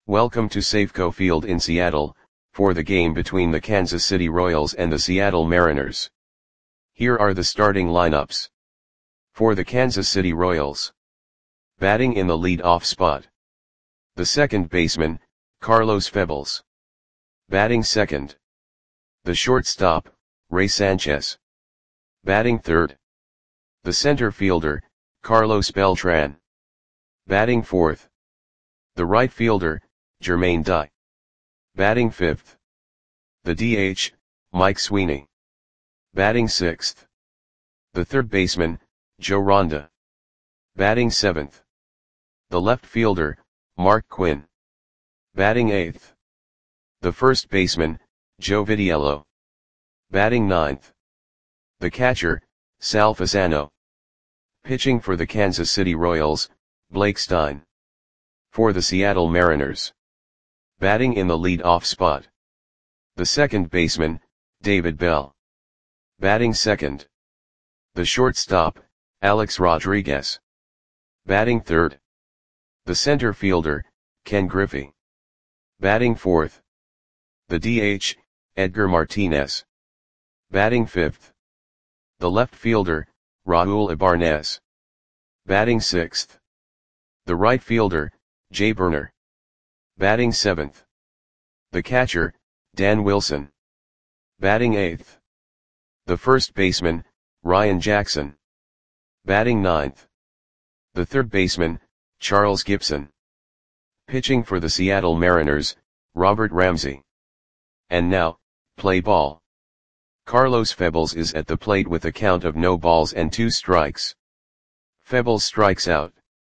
Welcome to Safeco Field in Seattle, for the game between the Kansas City Royals and the Seattle Mariners. Here are the starting lineups. For the Kansas City Royals. Batting in the lead-off spot. The second baseman, Carlos Febles. Batting second. The shortstop, Ray Sanchez. Batting third. The center fielder, Carlos Beltran. Batting fourth. The right fielder, Jermaine Dye. Batting fifth. The DH, Mike Sweeney. Batting sixth. The third baseman, Joe Ronda. Batting seventh. The left fielder, Mark Quinn. Batting eighth. The first baseman, Joe Vitiello. Batting ninth. The catcher, Sal Fasano. Pitching for the Kansas City Royals, Blake Stein. For the Seattle Mariners. Batting in the lead-off spot. The second baseman, David Bell. Batting second. The shortstop, Alex Rodriguez. Batting third. The center fielder, Ken Griffey. Batting fourth. The DH, Edgar Martinez. Batting fifth. The left fielder, Raul Ibarnez. Batting sixth. The right fielder, Jay Burner. Batting seventh. The catcher, Dan Wilson. Batting eighth. The first baseman, Ryan Jackson. Batting ninth. The third baseman, Charles Gibson. Pitching for the Seattle Mariners, Robert Ramsey. And now, play ball. Carlos Febles is at the plate with a count of no balls and 2 strikes. Febles strikes out.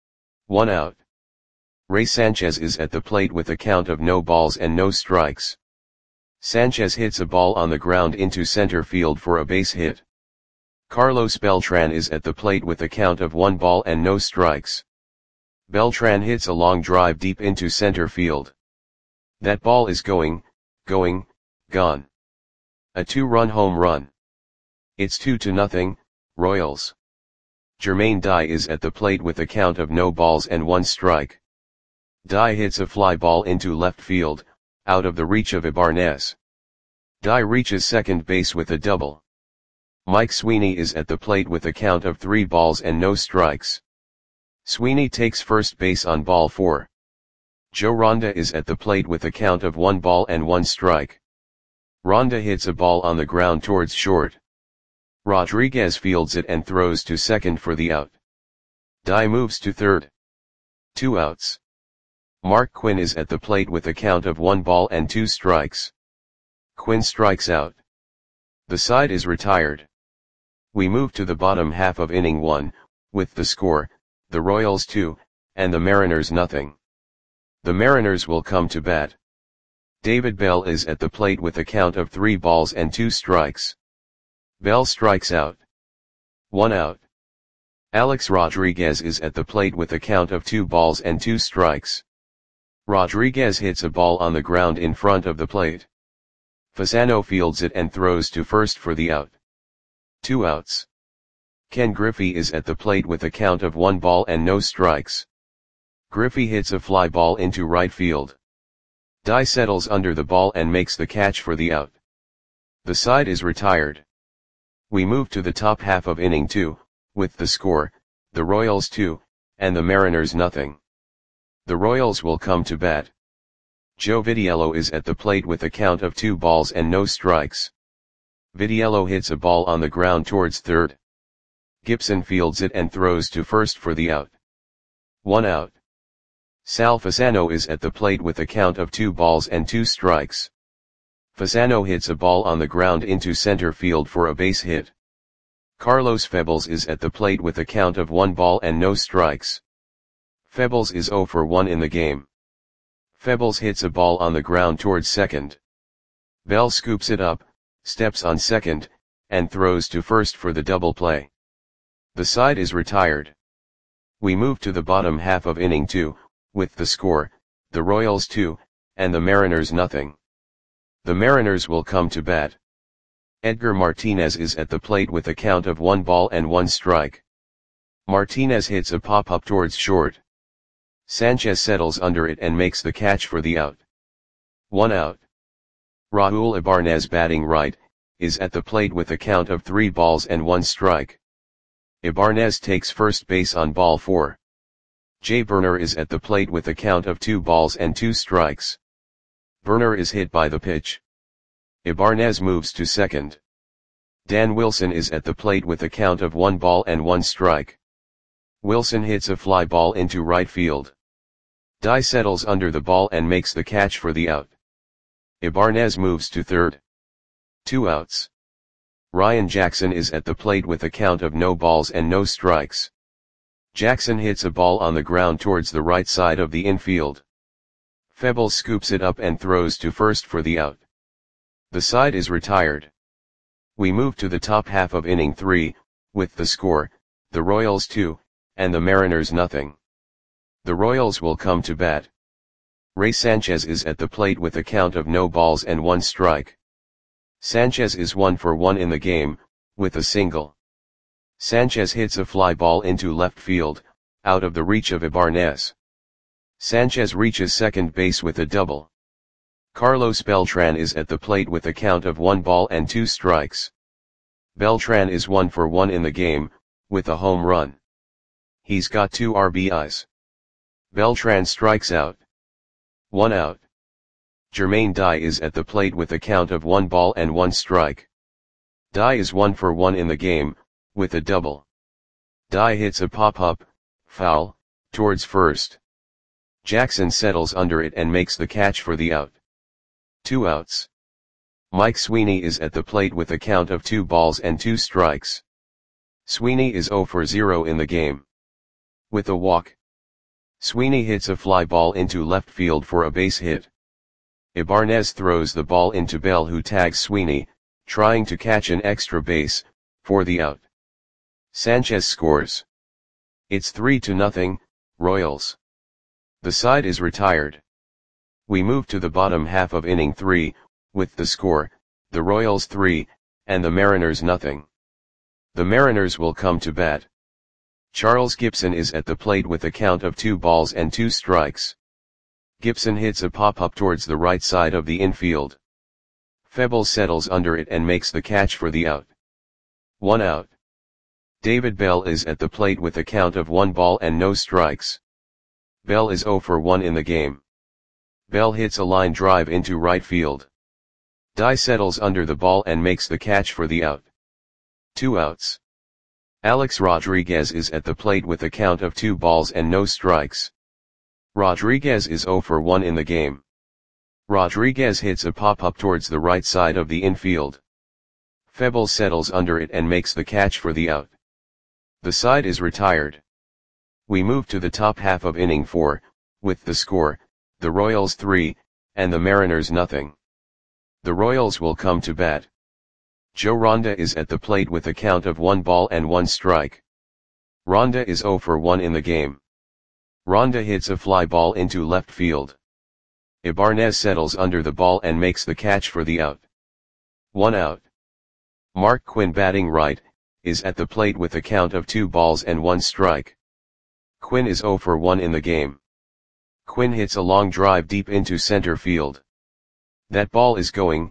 1 out. Ray Sanchez is at the plate with a count of no balls and no strikes. Sanchez hits a ball on the ground into center field for a base hit. Carlos Beltran is at the plate with a count of 1 ball and no strikes. Beltran hits a long drive deep into center field. That ball is gone. A 2-run home run. It's 2-0, Royals. Jermaine Dye is at the plate with a count of no balls and 1 strike. Dye hits a fly ball into left field, out of the reach of Ibarnez. Dye reaches second base with a double. Mike Sweeney is at the plate with a count of 3 balls and no strikes. Sweeney takes first base on ball 4. Joe Ronda is at the plate with a count of 1 ball and 1 strike. Ronda hits a ball on the ground towards short. Rodriguez fields it and throws to second for the out. Dye moves to third. 2 outs. Mark Quinn is at the plate with a count of 1 ball and 2 strikes. Quinn strikes out. The side is retired. We move to the bottom half of inning 1, with the score, the Royals 2, and the Mariners nothing. The Mariners will come to bat. David Bell is at the plate with a count of 3 balls and 2 strikes. Bell strikes out. 1 out. Alex Rodriguez is at the plate with a count of 2 balls and 2 strikes. Rodriguez hits a ball on the ground in front of the plate. Fasano fields it and throws to first for the out. 2 outs. Ken Griffey is at the plate with a count of 1 ball and no strikes. Griffey hits a fly ball into right field. Dye settles under the ball and makes the catch for the out. The side is retired. We move to the top half of inning 2, with the score, the Royals 2, and the Mariners nothing. The Royals will come to bat. Joe Vitiello is at the plate with a count of 2 balls and no strikes. Vitiello hits a ball on the ground towards third. Gibson fields it and throws to first for the out. 1 out. Sal Fasano is at the plate with a count of 2 balls and 2 strikes. Fasano hits a ball on the ground into center field for a base hit. Carlos Febles is at the plate with a count of 1 ball and no strikes. Febles is 0 for 1 in the game. Febles hits a ball on the ground towards second. Bell scoops it up, steps on second, and throws to first for the double play. The side is retired. We move to the bottom half of inning 2, with the score, the Royals 2, and the Mariners nothing. The Mariners will come to bat. Edgar Martinez is at the plate with a count of 1 ball and 1 strike. Martinez hits a pop-up towards short. Sanchez settles under it and makes the catch for the out. 1 out. Raul Ibanez batting right, is at the plate with a count of 3 balls and 1 strike. Ibanez takes first base on ball 4. Jay Burner is at the plate with a count of 2 balls and 2 strikes. Burner is hit by the pitch. Ibanez moves to second. Dan Wilson is at the plate with a count of 1 ball and 1 strike. Wilson hits a fly ball into right field. Dye settles under the ball and makes the catch for the out. Ibanez moves to third. 2 outs. Ryan Jackson is at the plate with a count of no balls and no strikes. Jackson hits a ball on the ground towards the right side of the infield. Febles scoops it up and throws to first for the out. The side is retired. We move to the top half of inning 3, with the score, the Royals 2, and the Mariners nothing. The Royals will come to bat. Ray Sanchez is at the plate with a count of no balls and 1 strike. Sanchez is 1 for 1 in the game, with a single. Sanchez hits a fly ball into left field, out of the reach of Ibanez. Sanchez reaches second base with a double. Carlos Beltran is at the plate with a count of 1 ball and 2 strikes. Beltran is 1 for 1 in the game, with a home run. He's got 2 RBIs. Beltran strikes out. 1 out. Jermaine Dye is at the plate with a count of 1 ball and 1 strike. Dye is 1 for 1 in the game, with a double. Dye hits a pop-up, foul, towards first. Jackson settles under it and makes the catch for the out. 2 outs. Mike Sweeney is at the plate with a count of 2 balls and 2 strikes. Sweeney is 0 for 0 in the game. With a walk. Sweeney hits a fly ball into left field for a base hit. Ibanez throws the ball into Bell, who tags Sweeney, trying to catch an extra base, for the out. Sanchez scores. It's 3-0, Royals. The side is retired. We move to the bottom half of inning 3, with the score, the Royals 3, and the Mariners nothing. The Mariners will come to bat. Charles Gibson is at the plate with a count of 2 balls and 2 strikes. Gibson hits a pop-up towards the right side of the infield. Febles settles under it and makes the catch for the out. 1 out. David Bell is at the plate with a count of 1 ball and no strikes. Bell is 0 for 1 in the game. Bell hits a line drive into right field. Dye settles under the ball and makes the catch for the out. 2 outs. Alex Rodriguez is at the plate with a count of 2 balls and no strikes. Rodriguez is 0 for 1 in the game. Rodriguez hits a pop-up towards the right side of the infield. Febles settles under it and makes the catch for the out. The side is retired. We move to the top half of inning 4, with the score, the Royals 3, and the Mariners nothing. The Royals will come to bat. Joe Ronda is at the plate with a count of 1 ball and 1 strike. Ronda is 0 for 1 in the game. Ronda hits a fly ball into left field. Ibanez settles under the ball and makes the catch for the out. 1 out. Mark Quinn batting right, is at the plate with a count of 2 balls and 1 strike. Quinn is 0 for 1 in the game. Quinn hits a long drive deep into center field. That ball is going,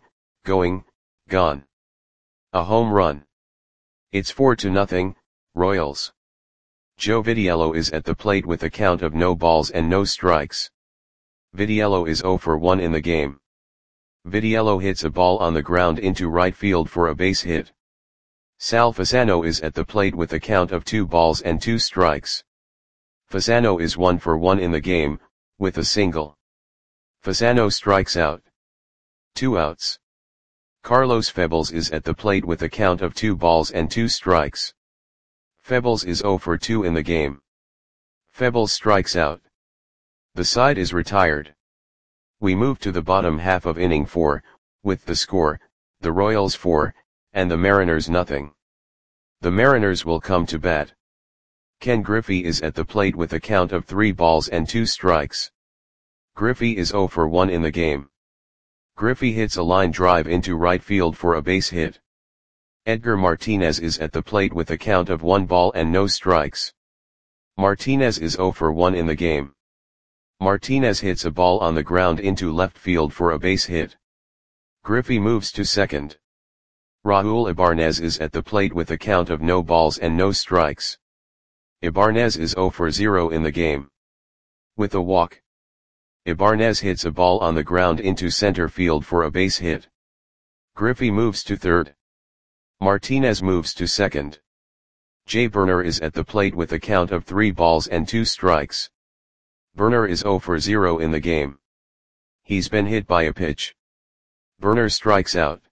gone. A home run. It's 4-0, Royals. Joe Vitiello is at the plate with a count of no balls and no strikes. Vitiello is 0 for 1 in the game. Vitiello hits a ball on the ground into right field for a base hit. Sal Fasano is at the plate with a count of 2 balls and 2 strikes. Fasano is 1 for 1 in the game, with a single. Fasano strikes out. 2 outs. Carlos Febles is at the plate with a count of 2 balls and 2 strikes. Febles is 0 for 2 in the game. Febles strikes out. The side is retired. We move to the bottom half of inning 4, with the score, the Royals 4, and the Mariners nothing. The Mariners will come to bat. Ken Griffey is at the plate with a count of 3 balls and 2 strikes. Griffey is 0 for 1 in the game. Griffey hits a line drive into right field for a base hit. Edgar Martinez is at the plate with a count of 1 ball and no strikes. Martinez is 0 for 1 in the game. Martinez hits a ball on the ground into left field for a base hit. Griffey moves to second. Raul Ibanez is at the plate with a count of no balls and no strikes. Ibanez is 0 for 0 in the game. With a walk, Ibanez hits a ball on the ground into center field for a base hit. Griffey moves to third. Martinez moves to second. Jay Burner is at the plate with a count of 3 balls and 2 strikes. Burner is 0 for 0 in the game. He's been hit by a pitch. Burner strikes out.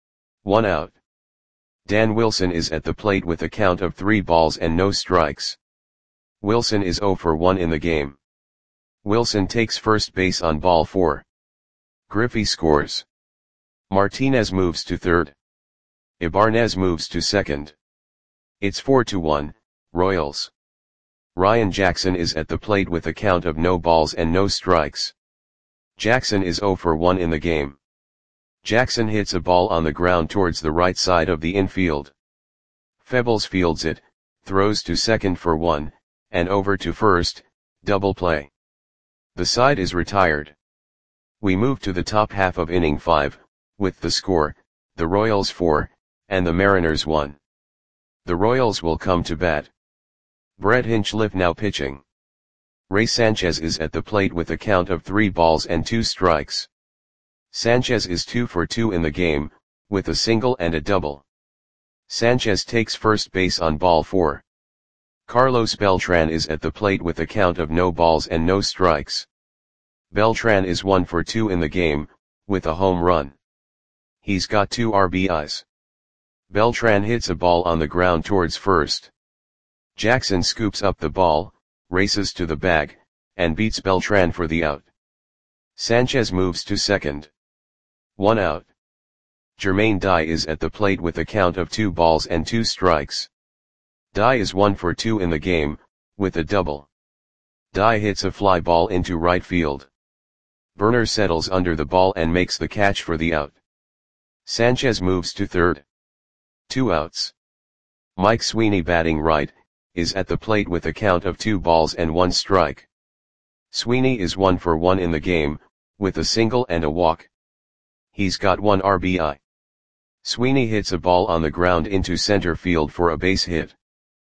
1 out. Dan Wilson is at the plate with a count of 3 balls and no strikes. Wilson is 0 for 1 in the game. Wilson takes first base on ball 4. Griffey scores. Martinez moves to third. Ibanez moves to second. It's 4-1, Royals. Ryan Jackson is at the plate with a count of no balls and no strikes. Jackson is 0 for 1 in the game. Jackson hits a ball on the ground towards the right side of the infield. Febles fields it, throws to second for 1, and over to first, double play. The side is retired. We move to the top half of inning 5, with the score, the Royals 4, and the Mariners 1. The Royals will come to bat. Brett Hinchliffe now pitching. Ray Sanchez is at the plate with a count of 3 balls and 2 strikes. Sanchez is 2 for 2 in the game, with a single and a double. Sanchez takes first base on ball 4. Carlos Beltran is at the plate with a count of no balls and no strikes. Beltran is 1 for 2 in the game, with a home run. He's got 2 RBIs. Beltran hits a ball on the ground towards first. Jackson scoops up the ball, races to the bag, and beats Beltran for the out. Sanchez moves to second. 1 out. Jermaine Dye is at the plate with a count of 2 balls and 2 strikes. Dye is 1 for 2 in the game, with a double. Dye hits a fly ball into right field. Burner settles under the ball and makes the catch for the out. Sanchez moves to third. 2 outs. Mike Sweeney batting right, is at the plate with a count of 2 balls and 1 strike. Sweeney is 1 for 1 in the game, with a single and a walk. He's got 1 RBI. Sweeney hits a ball on the ground into center field for a base hit.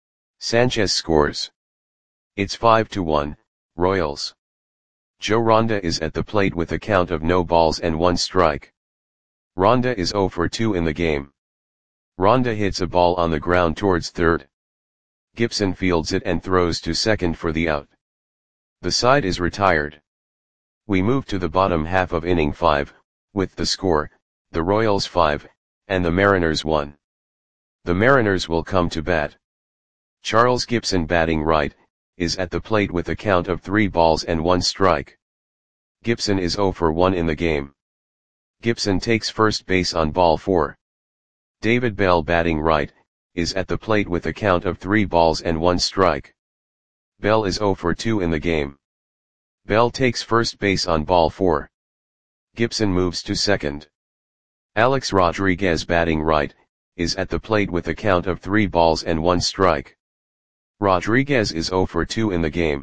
Sanchez scores. It's 5-1, Royals. Joe Ronda is at the plate with a count of no balls and 1 strike. Ronda is 0 for 2 in the game. Ronda hits a ball on the ground towards third. Gibson fields it and throws to second for the out. The side is retired. We move to the bottom half of inning 5, with the score, the Royals 5, and the Mariners 1. The Mariners will come to bat. Charles Gibson batting right, is at the plate with a count of 3 balls and 1 strike. Gibson is 0 for 1 in the game. Gibson takes first base on ball 4. David Bell batting right, is at the plate with a count of 3 balls and 1 strike. Bell is 0 for 2 in the game. Bell takes first base on ball 4. Gibson moves to second. Alex Rodriguez batting right, is at the plate with a count of 3 balls and 1 strike. Rodriguez is 0 for 2 in the game.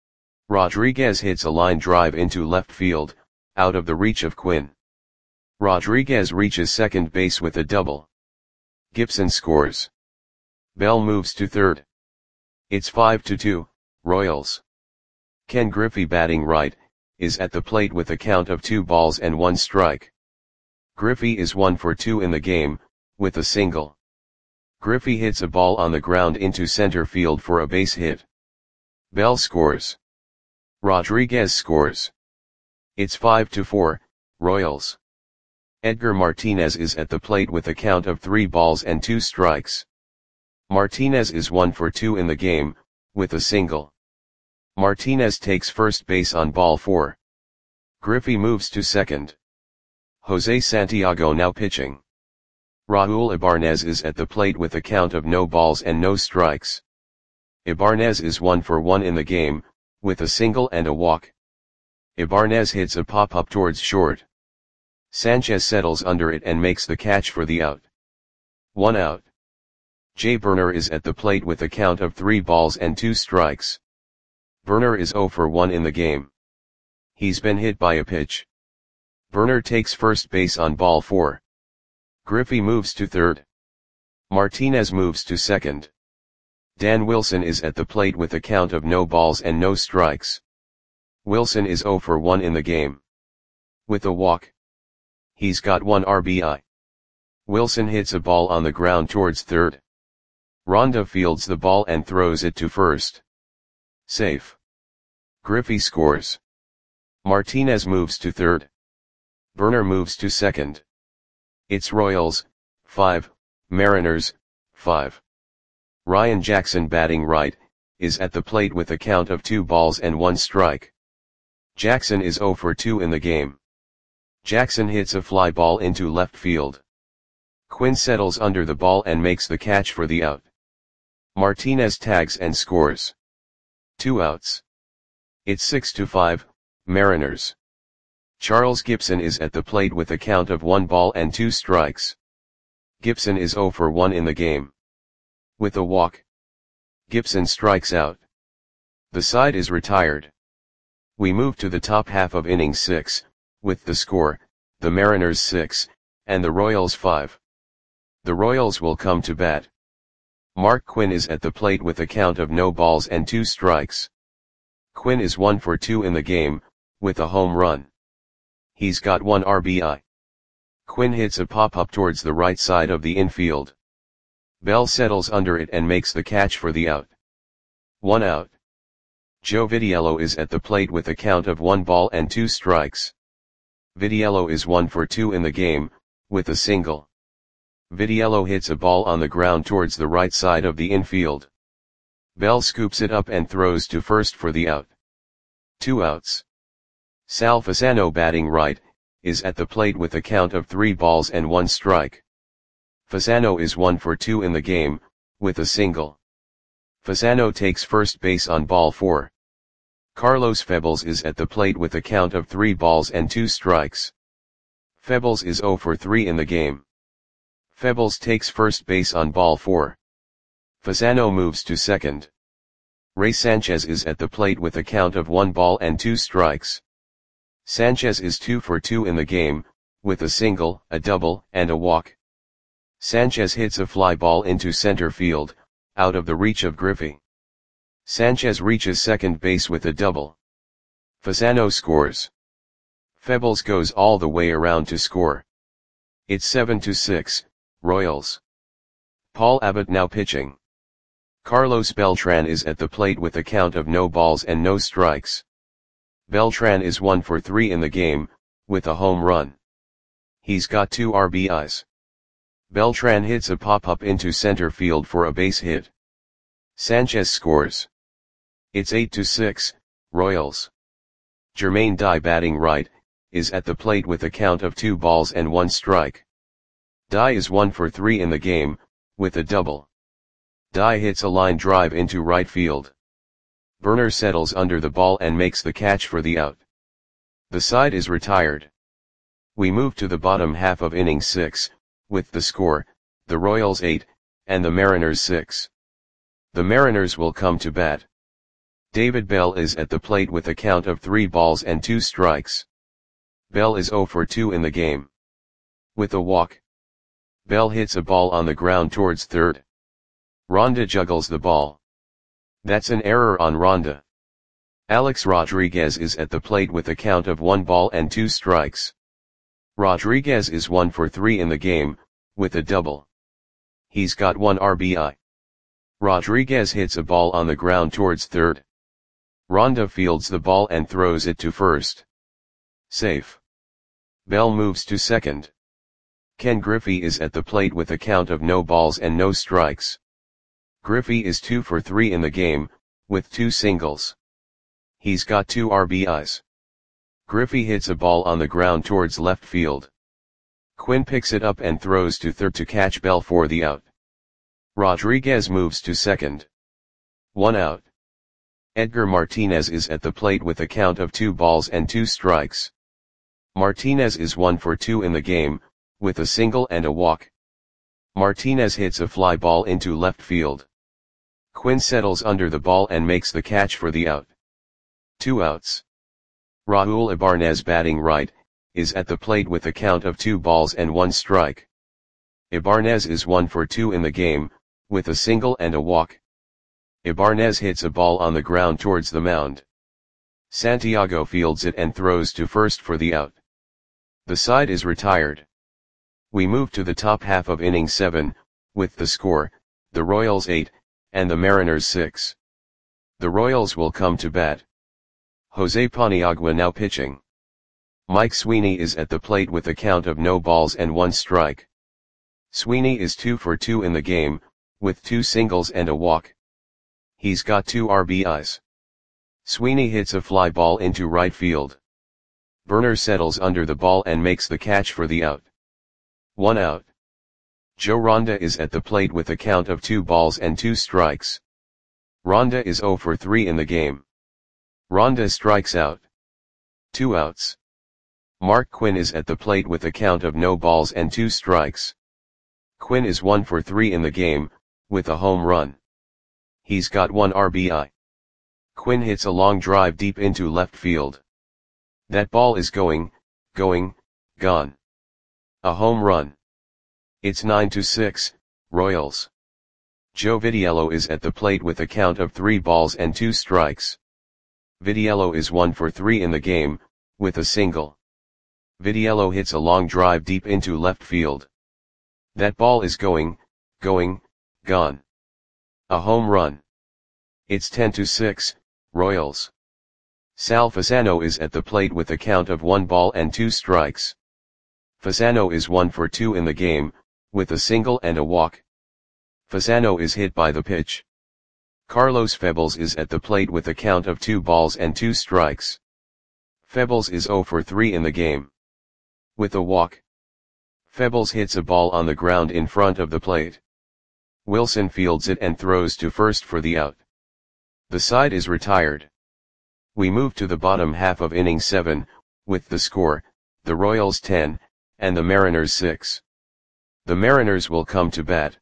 Rodriguez hits a line drive into left field, out of the reach of Quinn. Rodriguez reaches second base with a double. Gibson scores. Bell moves to third. It's 5-2, Royals. Ken Griffey batting right, is at the plate with a count of 2 balls and 1 strike. Griffey is 1 for 2 in the game, with a single. Griffey hits a ball on the ground into center field for a base hit. Bell scores. Rodriguez scores. It's 5-4, Royals. Edgar Martinez is at the plate with a count of 3 balls and 2 strikes. Martinez is 1 for 2 in the game, with a single. Martinez takes first base on ball 4. Griffey moves to second. Jose Santiago now pitching. Raul Ibanez is at the plate with a count of no balls and no strikes. Ibanez is 1 for 1 in the game, with a single and a walk. Ibanez hits a pop-up towards short. Sanchez settles under it and makes the catch for the out. 1 out. Jay Burner is at the plate with a count of 3 balls and 2 strikes. Burner is 0 for 1 in the game. He's been hit by a pitch. Burner takes first base on ball 4. Griffey moves to third. Martinez moves to second. Dan Wilson is at the plate with a count of no balls and no strikes. Wilson is 0 for 1 in the game. With a walk. He's got 1 RBI. Wilson hits a ball on the ground towards third. Ronda fields the ball and throws it to first. Safe. Griffey scores. Martinez moves to third. Burner moves to second. It's Royals, 5, Mariners, 5. Ryan Jackson, batting right, is at the plate with a count of 2 balls and 1 strike. Jackson is 0 for 2 in the game. Jackson hits a fly ball into left field. Quinn settles under the ball and makes the catch for the out. Martinez tags and scores. 2 outs. It's 6-5, Mariners. Charles Gibson is at the plate with a count of 1 ball and 2 strikes. Gibson is 0 for 1 in the game. With a walk. Gibson strikes out. The side is retired. We move to the top half of inning 6, with the score, the Mariners 6, and the Royals 5. The Royals will come to bat. Mark Quinn is at the plate with a count of no balls and 2 strikes. Quinn is 1 for 2 in the game, with a home run. He's got 1 RBI. Quinn hits a pop-up towards the right side of the infield. Bell settles under it and makes the catch for the out. 1 out. Joe Vitiello is at the plate with a count of 1 ball and 2 strikes. Vitiello is 1 for 2 in the game, with a single. Vitiello hits a ball on the ground towards the right side of the infield. Bell scoops it up and throws to first for the out. 2 outs. Sal Fasano, batting right, is at the plate with a count of 3 balls and 1 strike. Fasano is 1 for 2 in the game, with a single. Fasano takes first base on ball 4. Carlos Febles is at the plate with a count of 3 balls and 2 strikes. Febles is 0 for 3 in the game. Febles takes first base on ball 4. Fasano moves to second. Ray Sanchez is at the plate with a count of 1 ball and 2 strikes. Sanchez is 2 for 2 in the game, with a single, a double, and a walk. Sanchez hits a fly ball into center field, out of the reach of Griffey. Sanchez reaches second base with a double. Fasano scores. Febles goes all the way around to score. It's 7-6, Royals. Paul Abbott now pitching. Carlos Beltran is at the plate with a count of no balls and no strikes. Beltran is 1 for 3 in the game, with a home run. He's got 2 RBIs. Beltran hits a pop-up into center field for a base hit. Sanchez scores. It's 8-6, Royals. Jermaine Dye, batting right, is at the plate with a count of 2 balls and 1 strike. Dye is 1 for 3 in the game, with a double. Dye hits a line drive into right field. Burner settles under the ball and makes the catch for the out. The side is retired. We move to the bottom half of inning 6, with the score, the Royals 8, and the Mariners 6. The Mariners will come to bat. David Bell is at the plate with a count of 3 balls and 2 strikes. Bell is 0 for 2 in the game. With a walk. Bell hits a ball on the ground towards third. Ronda juggles the ball. That's an error on Ronda. Alex Rodriguez is at the plate with a count of 1 ball and 2 strikes. Rodriguez is 1 for 3 in the game, with a double. He's got 1 RBI. Rodriguez hits a ball on the ground towards third. Ronda fields the ball and throws it to first. Safe. Bell moves to second. Ken Griffey is at the plate with a count of no balls and no strikes. Griffey is 2 for 3 in the game, with 2 singles. He's got 2 RBIs. Griffey hits a ball on the ground towards left field. Quinn picks it up and throws to third to catch Bell for the out. Rodriguez moves to second. 1 out. Edgar Martinez is at the plate with a count of 2 balls and 2 strikes. Martinez is 1 for 2 in the game, with a single and a walk. Martinez hits a fly ball into left field. Quinn settles under the ball and makes the catch for the out. 2 outs. Raul Ibanez batting right, is at the plate with a count of 2 balls and 1 strike. Ibanez is 1 for 2 in the game, with a single and a walk. Ibanez hits a ball on the ground towards the mound. Santiago fields it and throws to first for the out. The side is retired. We move to the top half of inning 7, with the score, the Royals 8, and the Mariners 6. The Royals will come to bat. Jose Paniagua now pitching. Mike Sweeney is at the plate with a count of no balls and 1 strike. Sweeney is 2 for 2 in the game, with 2 singles and a walk. He's got 2 RBIs. Sweeney hits a fly ball into right field. Burner settles under the ball and makes the catch for the out. 1 out. Joe Ronda is at the plate with a count of 2 balls and 2 strikes. Ronda is 0 for 3 in the game. Ronda strikes out. 2 outs. Mark Quinn is at the plate with a count of no balls and 2 strikes. Quinn is 1 for 3 in the game, with a home run. He's got 1 RBI. Quinn hits a long drive deep into left field. That ball is going, gone. A home run. It's 9-6, Royals. Joe Vitiello is at the plate with a count of 3 balls and 2 strikes. Vitiello is 1 for 3 in the game, with a single. Vitiello hits a long drive deep into left field. That ball is going, gone. A home run. It's 10-6, Royals. Sal Fasano is at the plate with a count of 1 ball and 2 strikes. Fasano is 1 for 2 in the game, with a single and a walk. Fasano is hit by the pitch. Carlos Febles is at the plate with a count of 2 balls and 2 strikes. Febles is 0 for 3 in the game. With a walk. Febles hits a ball on the ground in front of the plate. Wilson fields it and throws to first for the out. The side is retired. We move to the bottom half of inning 7, with the score, the Royals 10, and the Mariners 6. The Mariners will come to bat.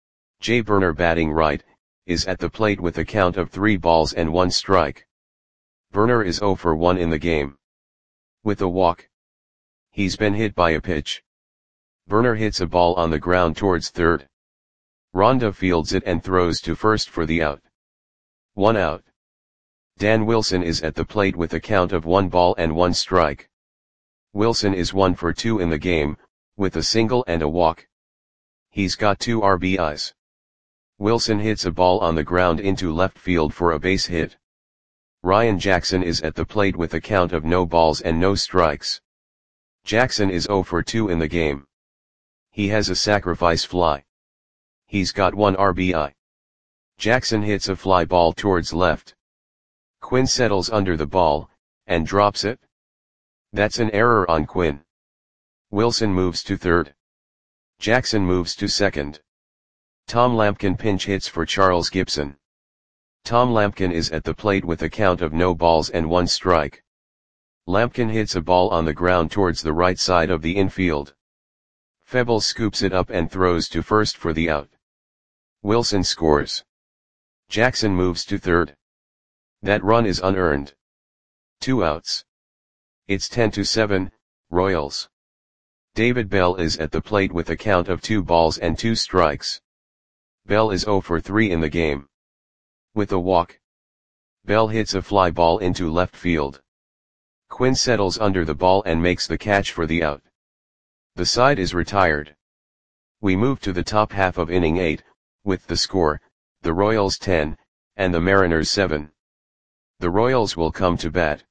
Jay Burner batting right, is at the plate with a count of 3 balls and 1 strike. Burner is 0 for 1 in the game. With a walk. He's been hit by a pitch. Burner hits a ball on the ground towards third. Ronda fields it and throws to first for the out. 1 out. Dan Wilson is at the plate with a count of 1 ball and 1 strike. Wilson is 1 for 2 in the game, with a single and a walk. He's got 2 RBIs. Wilson hits a ball on the ground into left field for a base hit. Ryan Jackson is at the plate with a count of no balls and no strikes. Jackson is 0 for 2 in the game. He has a sacrifice fly. He's got 1 RBI. Jackson hits a fly ball towards left. Quinn settles under the ball, and drops it. That's an error on Quinn. Wilson moves to third. Jackson moves to second. Tom Lampkin pinch hits for Charles Gibson. Tom Lampkin is at the plate with a count of no balls and 1 strike. Lampkin hits a ball on the ground towards the right side of the infield. Febles scoops it up and throws to first for the out. Wilson scores. Jackson moves to third. That run is unearned. 2 outs. It's 10-7, Royals. David Bell is at the plate with a count of 2 balls and 2 strikes. Bell is 0 for 3 in the game. With a walk. Bell hits a fly ball into left field. Quinn settles under the ball and makes the catch for the out. The side is retired. We move to the top half of inning 8, with the score, the Royals 10, and the Mariners 7. The Royals will come to bat.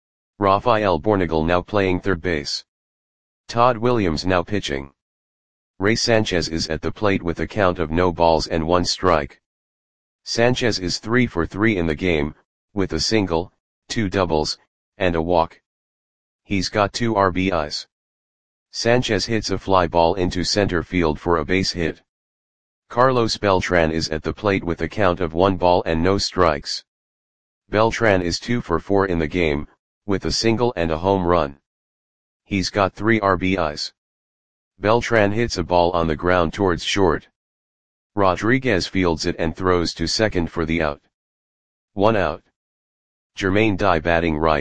Rafael Bornagel now playing third base. Todd Williams now pitching. Ray Sanchez is at the plate with a count of no balls and 1 strike. Sanchez is 3 for 3 in the game, with a single, 2 doubles, and a walk. He's got 2 RBIs. Sanchez hits a fly ball into center field for a base hit. Carlos Beltran is at the plate with a count of 1 ball and no strikes. Beltran is 2 for 4 in the game, with a single and a home run. He's got 3 RBIs. Beltran hits a ball on the ground towards short. Rodriguez fields it and throws to second for the out. 1 out. Jermaine Dye batting right,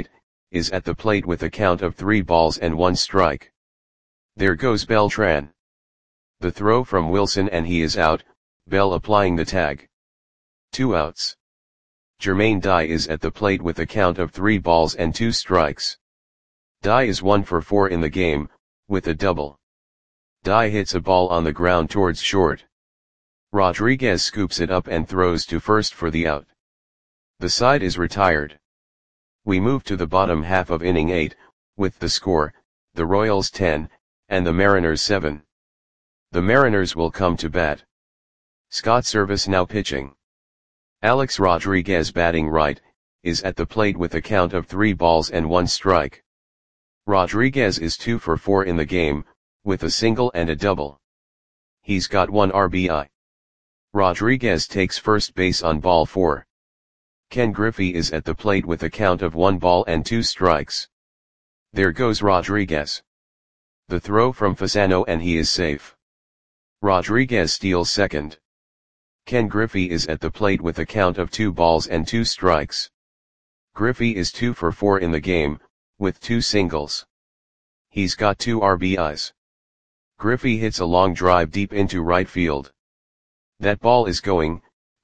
is at the plate with a count of 3 balls and 1 strike. There goes Beltran. The throw from Wilson and he is out, Bell applying the tag. 2 outs. Jermaine Dye is at the plate with a count of 3 balls and 2 strikes. Dye is 1 for 4 in the game, with a double. Dye hits a ball on the ground towards short. Rodriguez scoops it up and throws to first for the out. The side is retired. We move to the bottom half of inning 8, with the score, the Royals 10, and the Mariners 7. The Mariners will come to bat. Scott Servais now pitching. Alex Rodriguez batting right, is at the plate with a count of 3 balls and 1 strike. Rodriguez is 2 for 4 in the game, with a single and a double. He's got 1 RBI. Rodriguez takes first base on ball 4. Ken Griffey is at the plate with a count of 1 ball and 2 strikes. There goes Rodriguez. The throw from Fasano and he is safe. Rodriguez steals second. Ken Griffey is at the plate with a count of 2 balls and 2 strikes. Griffey is 2 for 4 in the game, with 2 singles. He's got 2 RBIs. Griffey hits a long drive deep into right field. That ball is gone.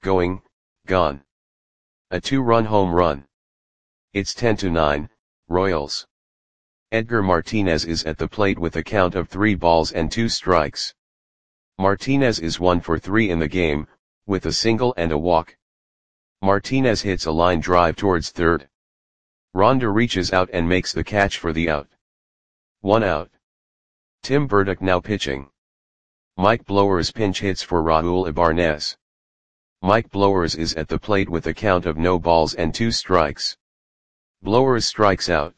A 2-run home run. It's 10-9, Royals. Edgar Martinez is at the plate with a count of 3 balls and 2 strikes. Martinez is 1 for 3 in the game, with a single and a walk. Martinez hits a line drive towards third. Ronda reaches out and makes the catch for the out. 1 out. Tim Burdick now pitching. Mike Blowers pinch hits for Raul Ibanez. Mike Blowers is at the plate with a count of no balls and 2 strikes. Blowers strikes out.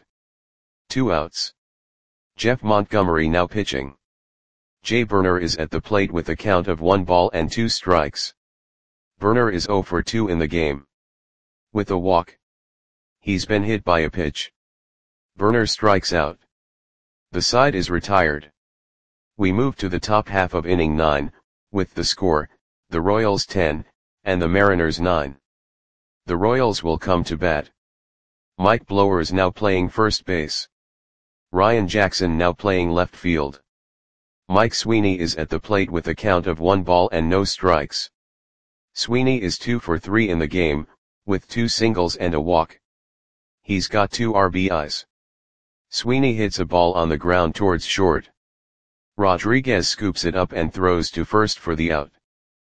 2 outs. Jeff Montgomery now pitching. Jay Burner is at the plate with a count of 1 ball and 2 strikes. Burner is 0 for 2 in the game. With a walk. He's been hit by a pitch. Burner strikes out. The side is retired. We move to the top half of inning 9, with the score, the Royals 10, and the Mariners 9. The Royals will come to bat. Mike Blowers now playing first base. Ryan Jackson now playing left field. Mike Sweeney is at the plate with a count of 1 ball and no strikes. Sweeney is 2 for 3 in the game, with 2 singles and a walk. He's got 2 RBIs. Sweeney hits a ball on the ground towards short. Rodriguez scoops it up and throws to first for the out.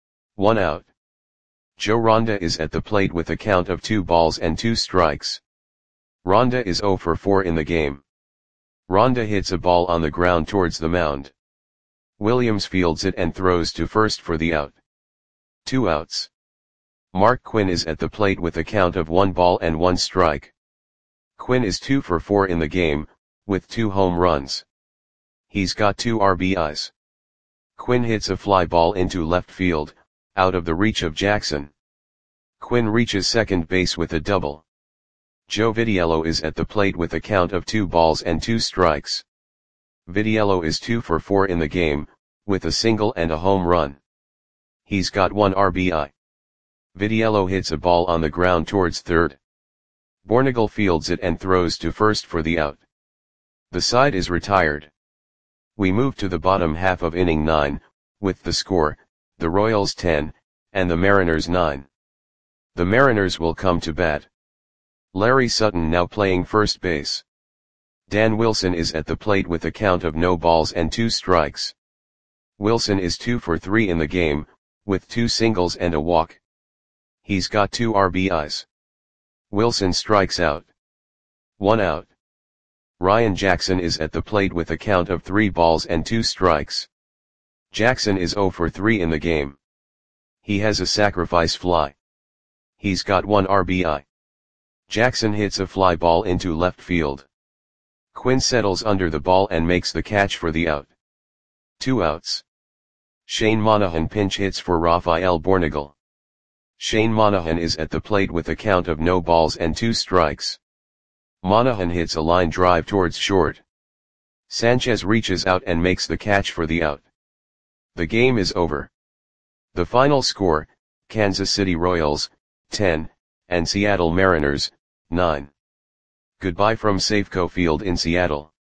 1 out. Joe Ronda is at the plate with a count of 2 balls and 2 strikes. Ronda is 0 for 4 in the game. Ronda hits a ball on the ground towards the mound. Williams fields it and throws to first for the out. 2 outs. Mark Quinn is at the plate with a count of 1 ball and 1 strike. Quinn is 2 for 4 in the game, with 2 home runs. He's got 2 RBIs. Quinn hits a fly ball into left field, out of the reach of Jackson. Quinn reaches second base with a double. Joe Vitiello is at the plate with a count of 2 balls and 2 strikes. Vitiello is 2 for 4 in the game, with a single and a home run. He's got 1 RBI. Vitiello hits a ball on the ground towards third. Bornagel fields it and throws to first for the out. The side is retired. We move to the bottom half of inning 9, with the score, the Royals 10, and the Mariners 9. The Mariners will come to bat. Larry Sutton now playing first base. Dan Wilson is at the plate with a count of no balls and 2 strikes. Wilson is 2 for 3 in the game, with 2 singles and a walk. He's got 2 RBIs. Wilson strikes out. 1 out. Ryan Jackson is at the plate with a count of 3 balls and 2 strikes. Jackson is 0 for 3 in the game. He has a sacrifice fly. He's got 1 RBI. Jackson hits a fly ball into left field. Quinn settles under the ball and makes the catch for the out. 2 outs. Shane Monahan pinch hits for Rafael Bornagel. Shane Monahan is at the plate with a count of no balls and 2 strikes. Monahan hits a line drive towards short. Sanchez reaches out and makes the catch for the out. The game is over. The final score, Kansas City Royals, 10, and Seattle Mariners, 9. Goodbye from Safeco Field in Seattle.